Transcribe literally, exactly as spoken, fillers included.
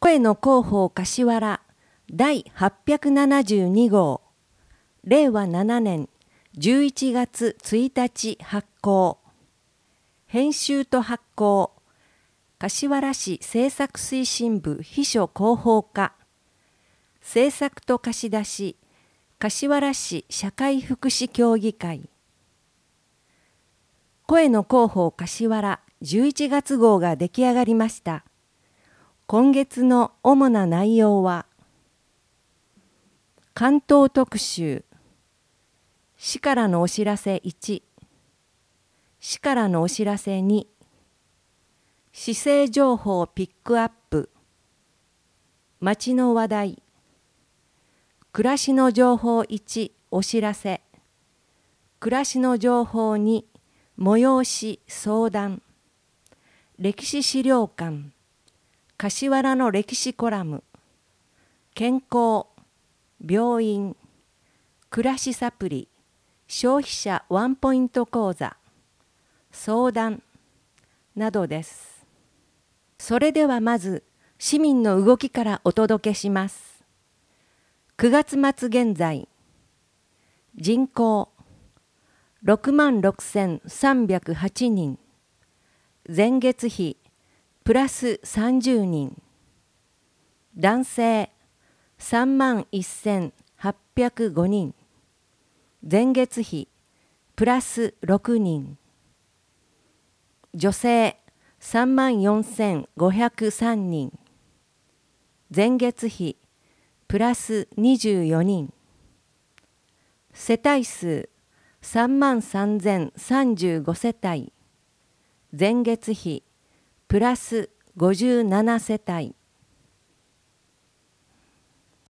声の広報柏原第はっぴゃくななじゅうに号れいわななねんじゅういちがつついたち発行。編集と発行柏原市政策推進部秘書広報課。政策と貸し出し柏原市社会福祉協議会。声の広報柏原じゅういちがつ号が出来上がりました。今月の主な内容は、関東特集、市からのお知らせいち、市からのお知らせに、市政情報ピックアップ、町の話題、暮らしの情報いちお知らせ、暮らしの情報に催し相談、歴史資料館、柏原の歴史コラム、健康、病院、暮らしサプリ、消費者ワンポイント講座、相談などです。それではまず市民の動きからお届けします。くがつ末現在、人口ろくまんろくせんさんびゃくはちにん、前月比プラスさんじゅうにん、男性さんまんせんはっぴゃくごにん、前月比プラスろくにん、女性さんまんよんせんごひゃくさんにん、前月比プラスにじゅうよにん、世帯数さんまんさんぜんさんじゅうご世帯、前月比プラスごじゅうなな世帯、